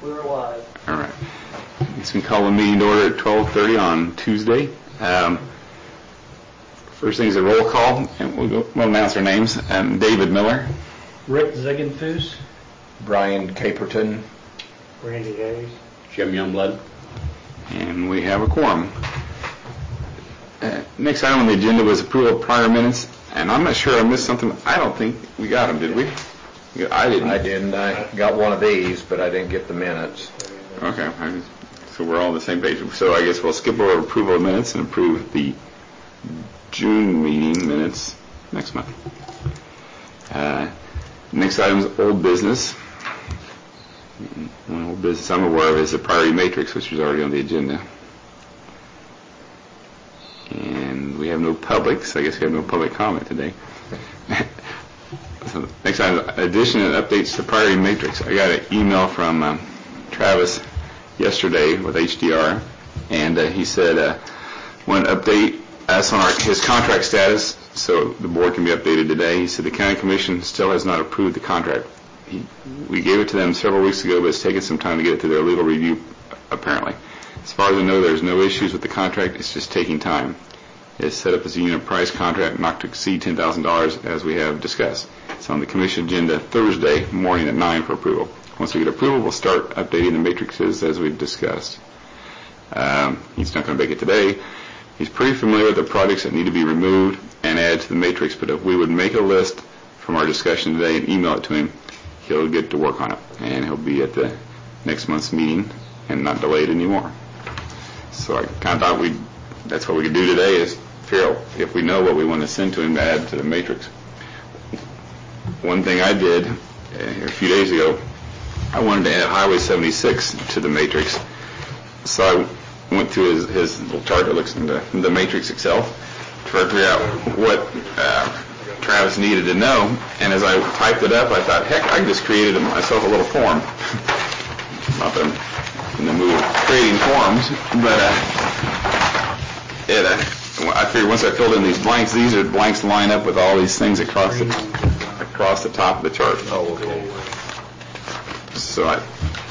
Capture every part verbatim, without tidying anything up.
We're alive. All right. It's been called a meeting to order at twelve thirty on Tuesday. Um, first thing is a roll call, and we'll, go, we'll announce our names. Um, David Miller. Rick Ziegenfuss. Brian Caperton. Randy Hayes. Jim Youngblood. And we have a quorum. Uh, next item on the agenda was approval of prior minutes, and I'm not sure I missed something. I don't think we got them, did we? I didn't. I didn't. I got one of these, but I didn't get the minutes. Okay. So we're all on the same page. So I guess we'll skip over approval of minutes and approve the June meeting minutes next month. Uh, next item is old business. One old business I'm aware of is the priority matrix, which is already on the agenda. And we have no public, so I guess we have no public comment today. So next item, addition and updates to priority matrix. I got an email from um, Travis yesterday with H D R, and uh, he said uh, want to update us on our, his contract status so the board can be updated today. He said the county commission still has not approved the contract. He, we gave it to them several weeks ago, but it's taken some time to get it to their legal review, apparently. As far as I know, there's no issues with the contract. It's just taking time. It's set up as a unit price contract not to exceed ten thousand dollars, as we have discussed. It's on the commission agenda Thursday morning at nine for approval. Once we get approval, we'll start updating the matrices as we've discussed. Um, he's not going to make it today. He's pretty familiar with the projects that need to be removed and added to the matrix, but if we would make a list from our discussion today and email it to him, he'll get to work on it, and he'll be at the next month's meeting and not delay it anymore. So I kind of thought we that's what we could do today is figure out if we know what we want to send to him to add to the matrix. One thing I did uh, a few days ago, I wanted to add Highway seventy-six to the matrix. So I went through his, his little chart that looks in the, in the matrix itself to try to figure out what uh, Travis needed to know. And as I typed it up, I thought, heck, I just created myself a little form. Not that I'm in the mood of creating forms, but uh, it, uh, I figured once I filled in these blanks, these are blanks line up with all these things across the across the top of the chart. Oh, okay. So I,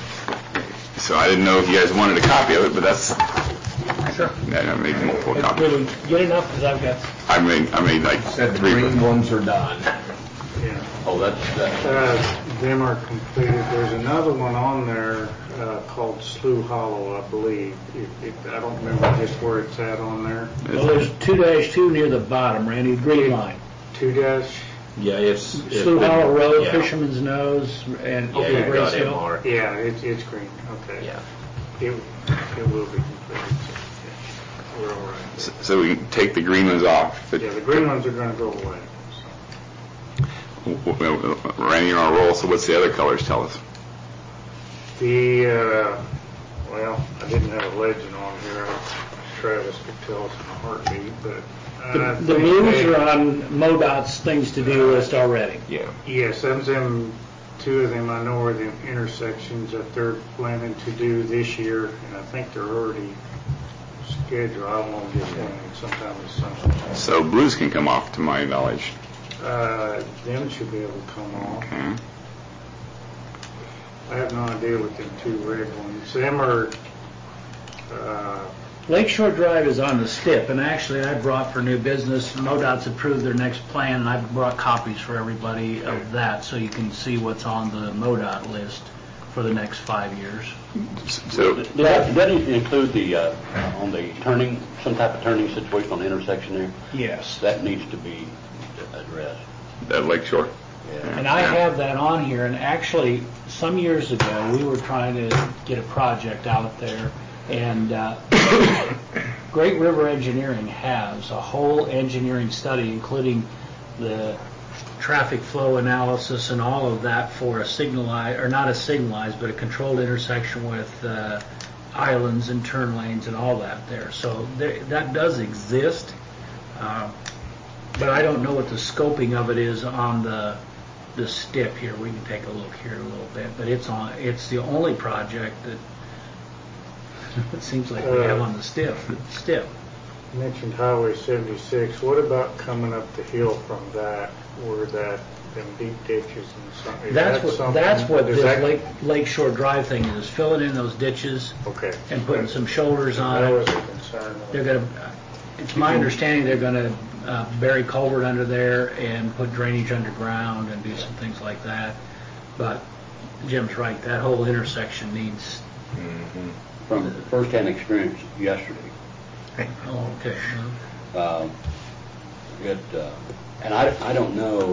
so I didn't know if you guys wanted a copy of it, but that's Sure. I made multiple It's copies. really good enough because I've got. I made I made like Said the three. green ones are done. Yeah. Oh, that's, that's Uh, them are completed. There's another one on there uh, called Slough Hollow, I believe. It, it, I don't remember just where it's at on there. Well, there's two dash two near the bottom, Randy, green line. Two dash. yeah, it's it's Slough been- Hollow Road, yeah. Fisherman's Nose, and Yeah, okay, you got Grace it, Hill. Mark. Yeah, it's it's green. Okay. Yeah. It it will be completed. So, yeah, we're all right. So, so we can take the green ones off. But Yeah, the green ones are going to go away. So. w- w- Randy on a roll. So what's the other colors? Tell us. The, uh, well, I didn't have a legend on here. Travis could tell us in a heartbeat, but. The, I the think blues they- are on MoDOT's things to do list already. Yeah. Yes, them's them, two of them I know are the intersections that they're planning to do this year, and I think they're already scheduled. I don't want to get one sometime this summer. So blues can come off, to my knowledge. Uh, them should be able to come off. Okay. I have no idea what them two red ones, them are, uh, Lakeshore Drive is on the S T I P, and actually I brought for new business, MoDOT's approved their next plan, and I brought copies for everybody of that, so you can see what's on the MoDOT list for the next five years. So Does that, does that include the, uh, on the turning, some type of turning situation on the intersection there? Yes. That needs to be addressed. that Lakeshore. Yeah. And I have that on here, and actually, some years ago, we were trying to get a project out there, and uh, Great River Engineering has a whole engineering study, including the traffic flow analysis and all of that for a signalized, or not a signalized, but a controlled intersection with uh, islands and turn lanes and all that there. So there, that does exist, uh, but I don't know what the scoping of it is on the the S T I P here. We can take a look here a little bit, but it's on. It's the only project that it seems like we have on the S T I P. S T I P. mentioned Highway seventy-six. What about coming up the hill from that, where that them deep ditches and something. Is That's that what, something- that's what is this that- Lake, Lake Shore Drive thing is, filling in those ditches Okay. and putting some shoulders on That was it. a concern. They're gonna, it's my understanding they're gonna uh, bury culvert under there and put drainage underground and do some things like that. But Jim's right, that whole intersection needs, From first-hand experience yesterday, oh, okay. um, it, uh, and I, I don't know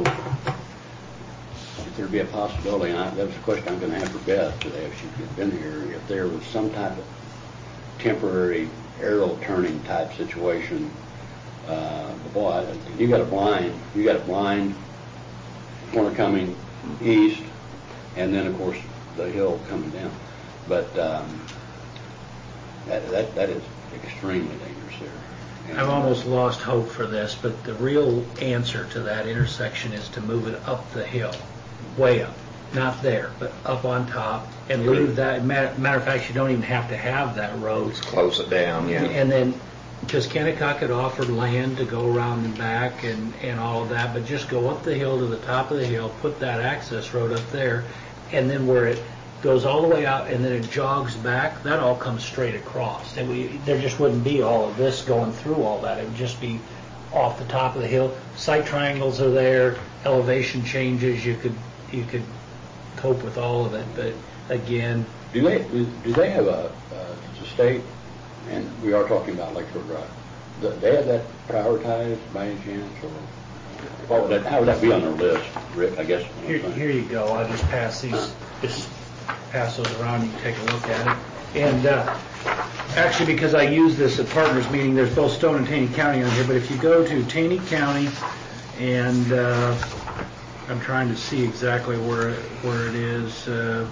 if there'd be a possibility, and I, that was a question I'm gonna have for Beth today if she had been here, if there was some type of temporary arrow turning type situation. Uh, but boy, I- you got a blind, you got a blind corner coming east, and then of course the hill coming down. But um, that, that that is extremely dangerous there. And, I've almost lost hope for this, but the real answer to that intersection is to move it up the hill, way up. Not there, but up on top, and leave that, matter matter of fact, you don't even have to have that road. Close it down, yeah. And then, because Kennecott had offered land to go around and back and, and all of that, but just go up the hill to the top of the hill, put that access road up there, and then where it goes all the way out and then it jogs back, that all comes straight across. And we, there just wouldn't be all of this going through all that. It would just be off the top of the hill. Sight triangles are there, elevation changes, you could, you could cope with all of it, but again, Do they, do do they have a, uh, the state, and we are talking about Lake Shore Drive, do they have that prioritized by any chance, or what would that, how would that be on their list, Rick, I guess? what I'm here, saying? here you go, I'll just pass these, just pass those around, you can take a look at it. And uh, actually, because I use this at partners meeting, there's both Stone and Taney County on here, but if you go to Taney County, and uh, I'm trying to see exactly where, where it is. Uh,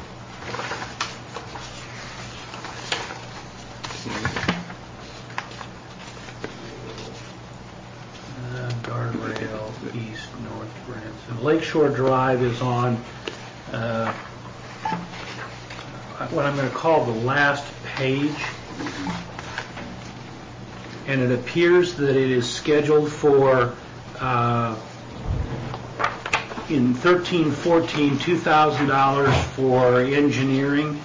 Uh, guardrail, east, north, Branson. Lake Shore Drive is on uh, what I'm going to call the last page. And it appears that it is scheduled for, uh, in thirteen fourteen, two thousand dollars for engineering,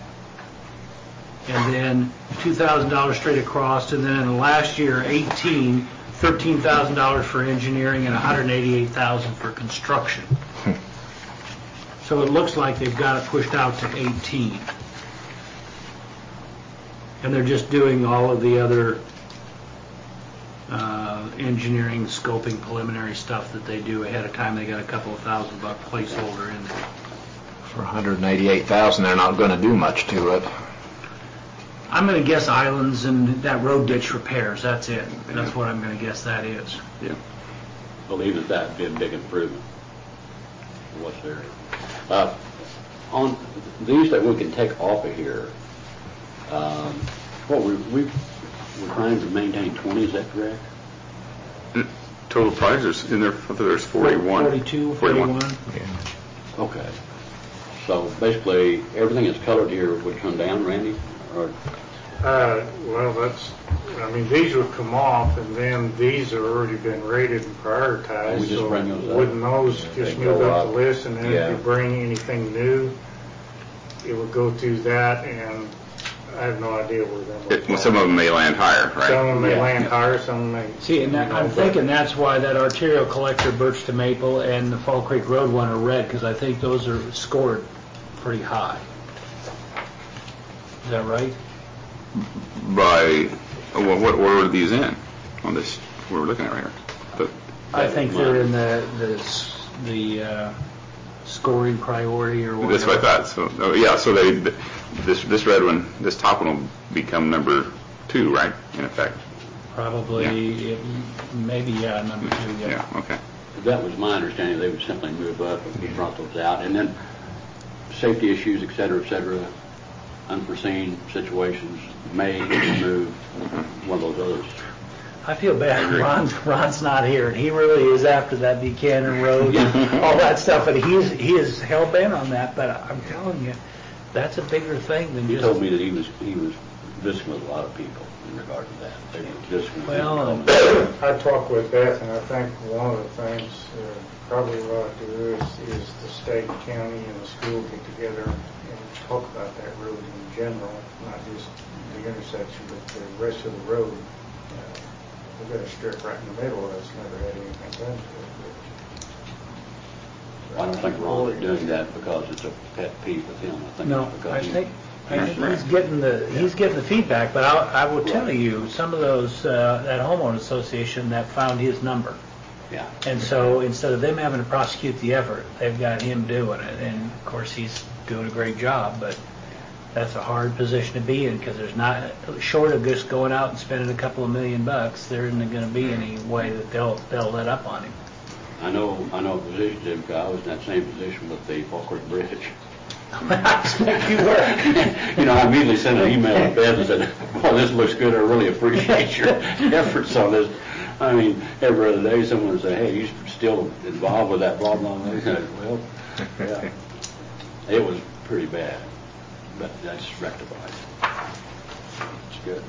and then two thousand dollars straight across, and then in the last year, eighteen, thirteen thousand dollars for engineering and one hundred eighty-eight thousand dollars for construction. So it looks like they've got it pushed out to eighteen. And they're just doing all of the other uh, engineering, scoping, preliminary stuff that they do ahead of time. They got a couple of thousand buck placeholder in there. For one hundred eighty-eight thousand, they're not going to do much to it. I'm going to guess islands and that road ditch repairs, that's it. That's what I'm going to guess that is. Yeah. Believe that that would be a big improvement for what's there. Uh, on these that we can take off of here, um, what we, we, we're trying to maintain twenty, is that correct? Total price, there's, in there, I thought there's forty-one. forty-two, forty-one. Okay. So basically, everything that's colored here would come down, Randy? Or Uh, well, that's, I mean, these would come off, and then these have already been rated and prioritized. We just so bring those up. Wouldn't those They just go move up the up. list, and then Yeah. if you bring anything new, it would go through that, and I have no idea where them would It- well, fall. some of them may land higher, right? Some of them may Yeah. land higher, some may. See, and that, I'm thinking that's why that arterial collector, Birch to Maple, and the Fall Creek Road one are red, because I think those are scored pretty high. Is that right? By, well, what order are these in on this, what we're looking at right here? But I think they're in the, the, s- the uh, scoring priority or whatever. that's what I thought, so, oh, yeah, so they, this, this red one, this top one will become number two, right, in effect? Probably, it- maybe, yeah, number two, yeah. Yeah, okay. that was my understanding, they would simply move up and we brought those out, and then safety issues, et cetera, et cetera, unforeseen situations may remove one of those others. I feel bad, Ron's, Ron's not here, and he really is after that Buchanan Road and all that stuff, and he's, he is hell-bent on that, but I'm telling you, that's a bigger thing than He just... told me that he was, he was visiting with a lot of people in regard to that. They were visiting with Well, them. I talked with Beth, and I think one of the things uh, probably we ought to do is, is the state, county, and the school get together and talk about that road in general, not just the intersection, but the rest of the road. Uh, we've got a strip right in the middle that's never had anything done to it. I don't think Ron is doing that because it's a pet peeve with him. I think no, it's because I he- think, I think he's getting the, he's getting the feedback, but I, I will tell you, some of those, uh, that homeowner association that found his number. Yeah. And so instead of them having to prosecute the effort, they've got him doing it. And of course, he's doing a great job, but that's a hard position to be in because there's not, short of just going out and spending a couple of million bucks, there isn't going to be any way that they'll, they'll let up on him. I know, I know a position, Jim, because I was in that same position with the Fall Creek Bridge. I expect you were. You know, I immediately sent an email to Beth and said, well, this looks good, I really appreciate your efforts on this. I mean, every other day someone would say, hey, you still involved with that blah, blah, blah. I said, well, yeah, it was pretty bad, but that's rectified. It's good.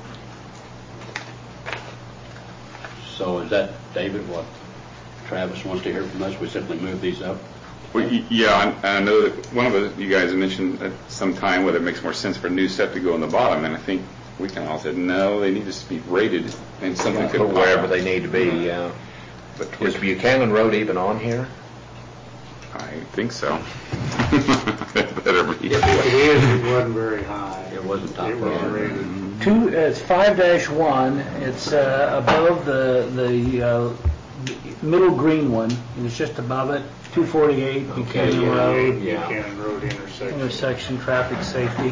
So is that, David, what Travis wants to hear from us? We simply move these up? Well, y- yeah, I, I know that one of the, you guys mentioned at some time whether it makes more sense for new stuff to go on the bottom, and I think we kind of all said, no, they need to be rated, and something could Or pop wherever up. they need to be, yeah. But is Buchanan Road even on here? I think so. Better be. It is, it wasn't very high. It wasn't top It was priority. rated. Two, it's five dash one, it's uh, above the, the uh, middle green one, and it's just above it, two forty-eight Buchanan yeah, Road, yeah. Buchanan Road intersection. intersection, traffic safety.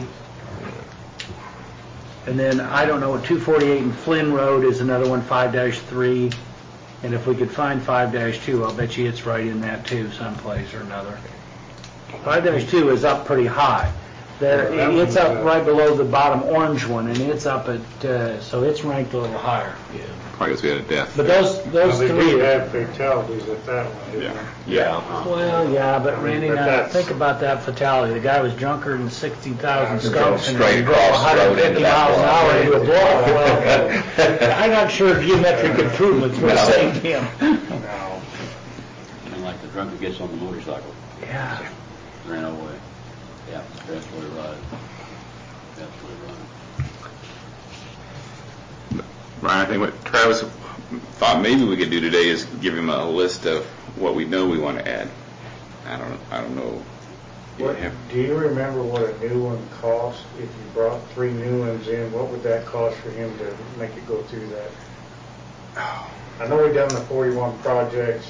And then, I don't know, two forty-eight and Flynn Road is another one, five dash three, and if we could find five dash two, I'll bet you it's right in that too, someplace or another. five dash two is up pretty high. There, Yeah, that it's one's, up uh, right below the bottom orange one, and it's up at, uh, so it's ranked a little higher. Probably because we had a death. But those, Well, those they three. did have fatalities at that one, didn't Yeah. they? Yeah. Well, yeah, but Randy, But now, that's- think about that fatality. The guy was drunker than sixteen thousand Drove skunks and straight he drove across the road into one hundred fifty that miles an block. hour into a block. Well, I'm not sure geometric improvements would have saved him. No. And like the drunk who gets on the motorcycle, Yeah. ran away. Yeah, absolutely right. Absolutely right. Ryan, I think what Travis thought maybe we could do today is give him a list of what we know we want to add. I don't, I don't know. What, Yeah. do you remember what a new one cost? If you brought three new ones in, what would that cost for him to make it go through that? I know we've done the forty-one projects,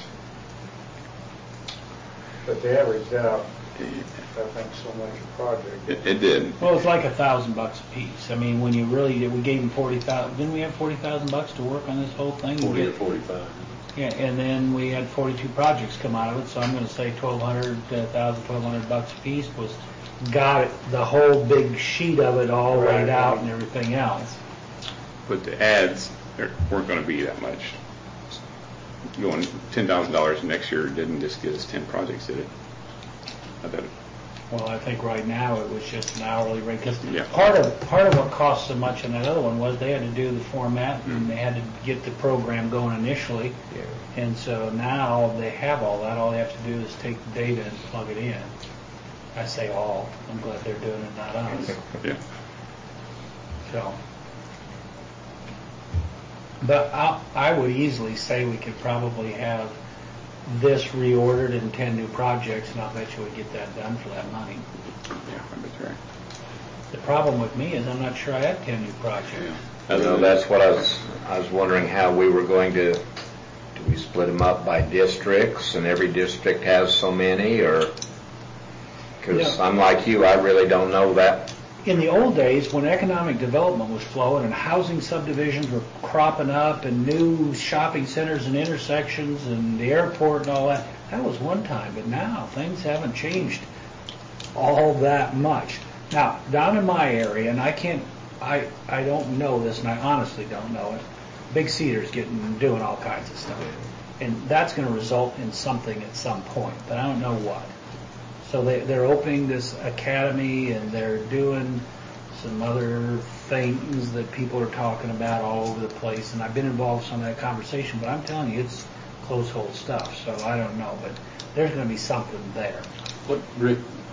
but they averaged out, I think, so much a project. It, it did. Well, it's like a thousand bucks a piece. I mean, when you really, we gave him forty thousand, didn't we have forty thousand bucks to work on this whole thing? Forty or forty-five. Yeah, and then we had forty-two projects come out of it, so I'm gonna say twelve hundred, uh, thousand, twelve hundred bucks a piece was, got it, the whole big sheet of it all laid Right. out and everything else. But the ads there weren't going to be that much. Going ten thousand dollars next year didn't just get us ten projects, did it? I thought it- Well, I think right now it was just an hourly rate, because Yeah. part of, part of what cost so much in that other one was they had to do the format and they had to get the program going initially. And so now they have all that, all they have to do is take the data and plug it in. I say all, I'm glad they're doing it, not us, Yeah. so. But I, I would easily say we could probably have this reordered in ten new projects, and I'll bet you would get that done for that money. Yeah, I bet you're right. The problem with me is I'm not sure I have ten new projects. You know, that's what I was, I was wondering how we were going to, do we split them up by districts and every district has so many, or? Because Yeah. I'm like you, I really don't know that. In the old days, when economic development was flowing and housing subdivisions were cropping up and new shopping centers and intersections and the airport and all that, that was one time. But now, things haven't changed all that much. Now, down in my area, and I can't, I, I don't know this, and I honestly don't know it, Big Cedar's getting, doing all kinds of stuff. And that's going to result in something at some point, but I don't know what. So they, they're opening this academy and they're doing some other things that people are talking about all over the place, and I've been involved in some of that conversation, but I'm telling you, it's close hold stuff, so I don't know, but there's gonna be something there. What, Rick,